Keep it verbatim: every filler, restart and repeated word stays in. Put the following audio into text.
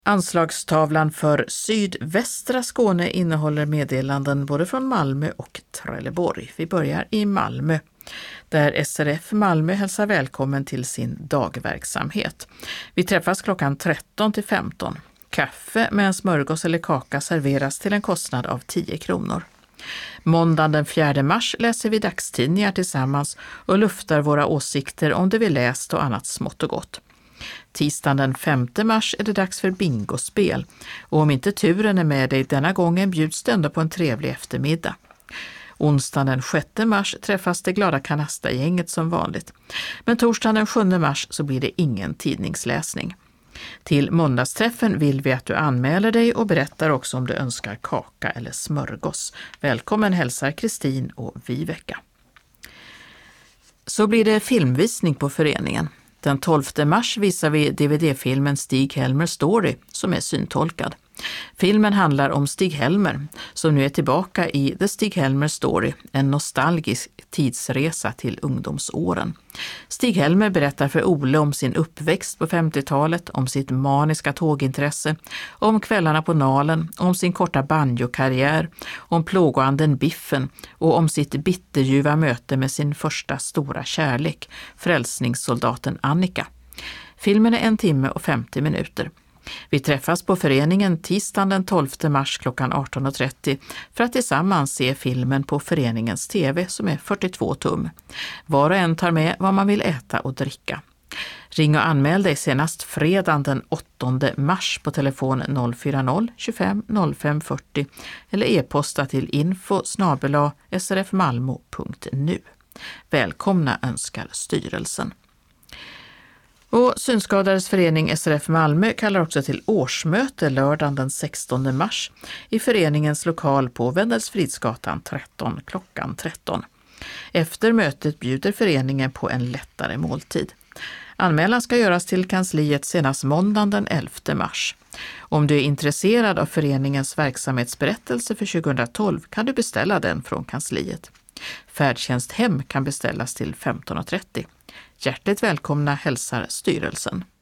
Anslagstavlan för sydvästra Skåne innehåller meddelanden både från Malmö och Trelleborg. Vi börjar i Malmö, där S R F Malmö hälsar välkommen till sin dagverksamhet. Vi träffas klockan tretton till femton. Kaffe med en smörgås eller kaka serveras till en kostnad av tio kronor. Måndagen den fjärde mars läser vi dagstidningar tillsammans och luftar våra åsikter om det vi läst och annat smått och gott. Tisdagen den femte mars är det dags för bingospel, och om inte turen är med dig denna gången bjuds det ändå på en trevlig eftermiddag. Onsdagen den sjätte mars träffas det glada Kanasta-gänget som vanligt, men torsdagen den sjunde mars så blir det ingen tidningsläsning. Till måndagsträffen vill vi att du anmäler dig och berättar också om du önskar kaka eller smörgås. Välkommen hälsar Kristin och Viveka. Så blir det filmvisning på föreningen. Den tolfte mars visar vi D V D-filmen Stig-Helmer Story som är syntolkad. Filmen handlar om Stig-Helmer som nu är tillbaka i The Stig-Helmer Story, en nostalgisk tidsresa till ungdomsåren. Stig-Helmer berättar för Ole om sin uppväxt på femtiotalet, om sitt maniska tågintresse, om kvällarna på Nalen, om sin korta banjokarriär, om plågoanden Biffen och om sitt bitterljuva möte med sin första stora kärlek, frälsningssoldaten Annika. Filmen är en timme och femtio minuter. Vi träffas på föreningen tisdagen den tolfte mars klockan arton och trettio för att tillsammans se filmen på föreningens tv som är fyrtiotvå tum. Var och en tar med vad man vill äta och dricka. Ring och anmäl dig senast fredagen den åttonde mars på telefon noll fyra noll tjugofem noll fem fyrtio eller e-posta till info snabel-a s r f malmo punkt nu. Välkomna önskar styrelsen. Och Synskadades förening S R F Malmö kallar också till årsmöte lördagen den sextonde mars i föreningens lokal på Wendelsfridsgatan tretton klockan tretton. Efter mötet bjuder föreningen på en lättare måltid. Anmälan ska göras till kansliet senast måndagen den elfte mars. Om du är intresserad av föreningens verksamhetsberättelse för tjugohundratolv kan du beställa den från kansliet. Färdtjänst hem kan beställas till femton och trettio. Hjärtligt välkomna hälsar styrelsen.